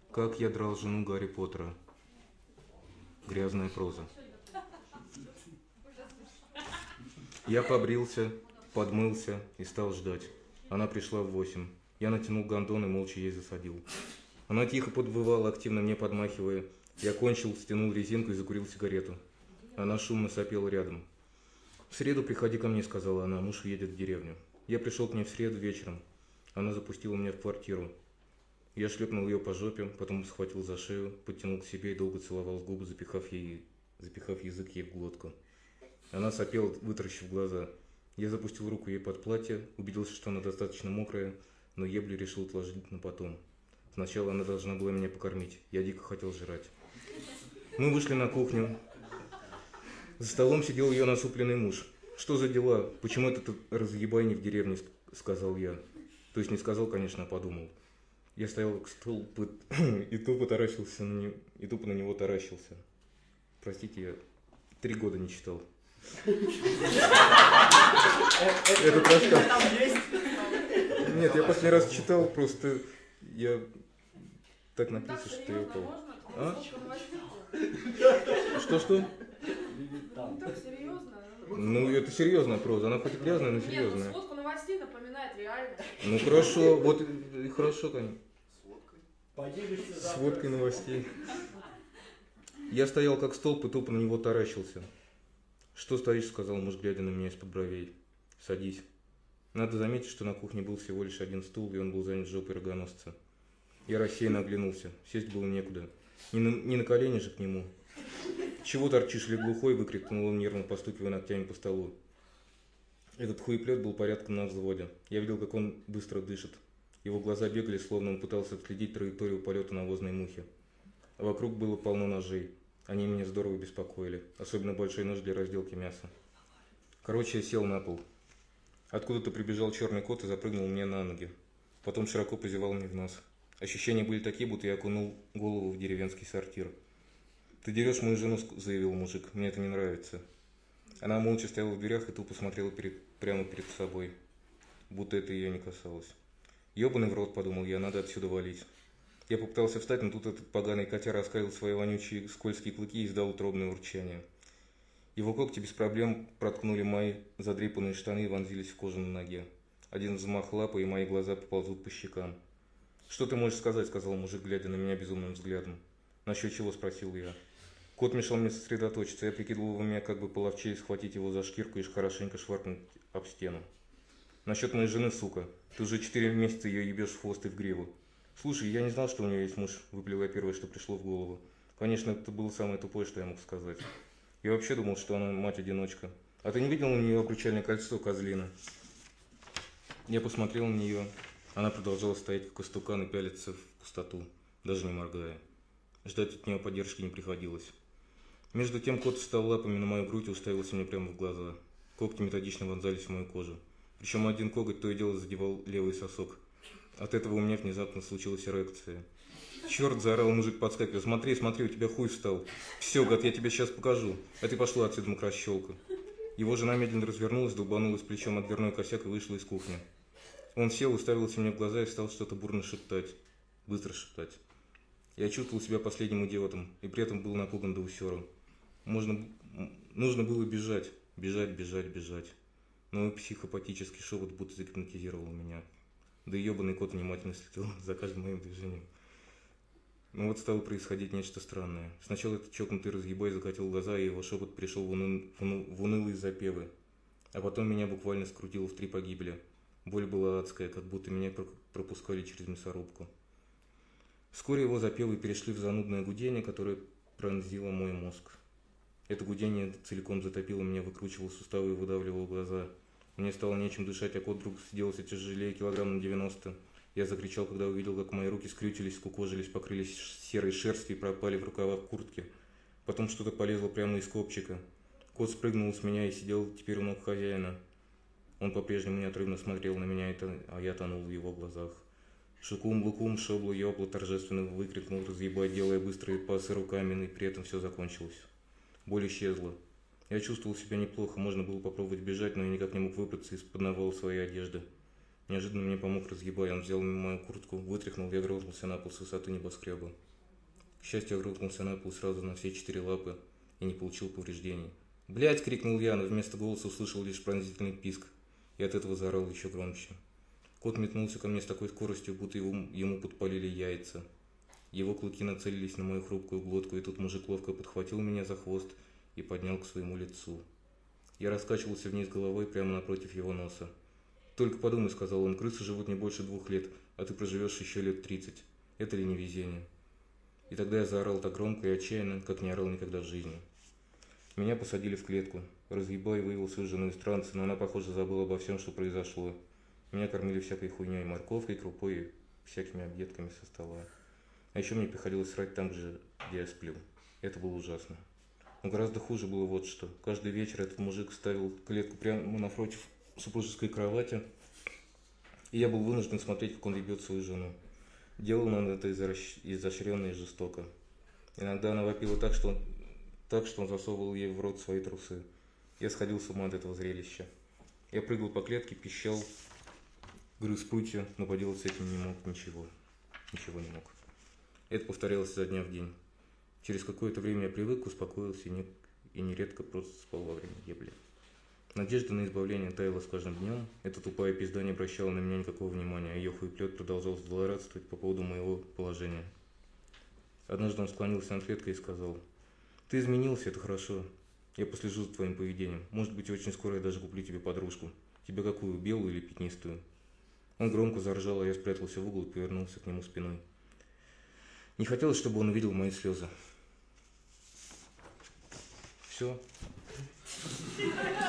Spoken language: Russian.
Как я драл жену Гарри Поттера. Грязная проза. Я побрился, подмылся и стал ждать. Она пришла в 8. Я натянул гондон и молча ей засадил. Она тихо подвывала, активно мне подмахивая. Я кончил, стянул резинку и закурил сигарету. Она шумно сопела рядом. «В среду приходи ко мне», — сказала она, — «муж уедет в деревню». Я пришел к ней в среду вечером. Она запустила меня в квартиру. Я шлепнул ее по жопе, потом схватил за шею, подтянул к себе и долго целовал в губы, запихав язык ей в глотку. Она сопела, вытаращив глаза. Я запустил руку ей под платье, убедился, что она достаточно мокрая, но еблю решил отложить на потом. Сначала она должна была меня покормить. Я дико хотел жрать. Мы вышли на кухню. За столом сидел ее насупленный муж. «Что за дела? Почему этот разъебай не в деревне?» — сказал я. То есть не сказал, конечно, а подумал. Я стоял к столу и тупо на него таращился. Простите, я 3 года не читал. Это просто... Нет, я последний раз читал, просто я так напился, что я упал. А? Что? Так серьезно? Ну, это серьезная проза, она хоть и грязная, но серьезная. Нет, сводку новостей напоминает реально. Ну хорошо, вот хорошо, конечно. Поделишься С водкой новостей. Я стоял как столб и тупо на него таращился. «Что стоишь?» — сказал муж, глядя на меня из-под бровей. «Садись». Надо заметить, что на кухне был всего лишь один стул, и он был занят жопой рогоносца. Я рассеянно оглянулся. Сесть было некуда. Не на колени же к нему. «Чего торчишь, ли глухой?» — выкрикнул он, нервно постукивая ногтями по столу. Этот хуеплет был порядком на взводе. Я видел, как он быстро дышит. Его глаза бегали, словно он пытался отследить траекторию полета навозной мухи. А вокруг было полно ножей. Они меня здорово беспокоили. Особенно большой нож для разделки мяса. Короче, я сел на пол. Откуда-то прибежал черный кот и запрыгнул мне на ноги. Потом широко позевал мне в нос. Ощущения были такие, будто я окунул голову в деревенский сортир. «Ты дерешь мою жену», — заявил мужик. «Мне это не нравится». Она молча стояла в дверях и тупо смотрела прямо перед собой. Будто это ее не касалось. «Ебаный в рот», — подумал я, — «надо отсюда валить». Я попытался встать, но тут этот поганый котяра раскалил свои вонючие скользкие клыки и издал утробное урчание. Его когти без проблем проткнули мои задрипанные штаны и вонзились в кожу на ноге. Один взмах лапы, и мои глаза поползут по щекам. «Что ты можешь сказать?» — сказал мужик, глядя на меня безумным взглядом. «Насчет чего?» — спросил я. Кот мешал мне сосредоточиться. Я прикидывал в уме, как бы половчее схватить его за шкирку и хорошенько шваркнуть об стену. «Насчет моей жены, сука. Ты уже 4 месяца ее ебешь в хвост и в гриву». «Слушай, я не знал, что у нее есть муж», — выплел я первое, что пришло в голову. Конечно, это было самое тупое, что я мог сказать. Я вообще думал, что она мать-одиночка. «А ты не видел у нее обручальное кольцо, козлина?» Я посмотрел на нее. Она продолжала стоять, как истукан, и пялиться в пустоту, даже не моргая. Ждать от нее поддержки не приходилось. Между тем кот встал лапами на мою грудь и уставился мне прямо в глаза. Когти методично вонзались в мою кожу. Причем один коготь то и дело задевал левый сосок. От этого у меня внезапно случилась эрекция. «Черт!» — заорал мужик, подскакивая. «Смотри, у тебя хуй встал. Все, гад, я тебе сейчас покажу. А ты пошла отсюда, мокрощелка». Его жена медленно развернулась, долбанулась плечом от дверной косяк и вышла из кухни. Он сел, уставился мне в глаза и стал что-то бурно шептать. Быстро шептать. Я чувствовал себя последним идиотом и при этом был напуган до усера. Нужно было бежать. Бежать. Но психопатический шепот будто загипнотизировал меня. Да и ебаный кот внимательно следил за каждым моим движением. Но вот стало происходить нечто странное. Сначала этот чокнутый разъебай закатил глаза, и его шепот перешел в унылые запевы. А потом меня буквально скрутило в 3 погибели. Боль была адская, как будто меня пропускали через мясорубку. Вскоре его запевы перешли в занудное гудение, которое пронзило мой мозг. Это гудение целиком затопило меня, выкручивало суставы и выдавливало глаза. Мне стало нечем дышать, а кот вдруг сделался тяжелее килограмм на 90. Я закричал, когда увидел, как мои руки скрючились, скукожились, покрылись серой шерстью и пропали в рукава куртки. Потом что-то полезло прямо из копчика. Кот спрыгнул с меня и сидел теперь у ног хозяина. Он по-прежнему неотрывно смотрел на меня, а я тонул в его глазах. «Шукум-лукум, шоблу-ёблу!» — торжественно выкрикнул разъебать, делая быстрые пасы руками, и при этом все закончилось. Боль исчезла. Я чувствовал себя неплохо, можно было попробовать бежать, но я никак не мог выбраться из-под навала своей одежды. Неожиданно мне помог разгибая. Он взял мою куртку, вытряхнул, я грохнулся на пол с высоты небоскреба. К счастью, я грохнулся на пол сразу на все 4 лапы и не получил повреждений. «Блядь!» — крикнул я, но вместо голоса услышал лишь пронзительный писк, и от этого заорал еще громче. Кот метнулся ко мне с такой скоростью, будто ему подпалили яйца. Его клыки нацелились на мою хрупкую глотку, и тут мужик ловко подхватил меня за хвост и поднял к своему лицу. Я раскачивался вниз головой прямо напротив его носа. «Только подумай», — сказал он, — «крысы живут не больше 2 лет, а ты проживешь еще лет 30. Это ли не везение?» И тогда я заорал так громко и отчаянно, как не орал никогда в жизни. Меня посадили в клетку. Разъебай вывел свою жену из транса, но она, похоже, забыла обо всем, что произошло. Меня кормили всякой хуйней, морковкой, крупой и всякими объедками со стола. А еще мне приходилось срать там же, где я сплю. Это было ужасно. Но гораздо хуже было вот что. Каждый вечер этот мужик ставил клетку прямо напротив супружеской кровати, и я был вынужден смотреть, как он ебет свою жену. Делал он это изощренно и жестоко. Иногда она вопила так, что он засовывал ей в рот свои трусы. Я сходил с ума от этого зрелища. Я прыгал по клетке, пищал, грыз прутья, но поделать с этим не мог ничего. Ничего не мог. Это повторялось изо дня в день. Через какое-то время я привык, успокоился и нередко просто спал во время ебли. Надежда на избавление таяла с каждым днем. Эта тупая пизда не обращала на меня никакого внимания, а ее хуеплет продолжал злорадствовать по поводу моего положения. Однажды он склонился над клеткой и сказал: «Ты изменился, это хорошо. Я послежу за твоим поведением. Может быть, очень скоро я даже куплю тебе подружку. Тебе какую, белую или пятнистую?» Он громко заржал, а я спрятался в угол и повернулся к нему спиной. Не хотелось, чтобы он увидел мои слезы. Все.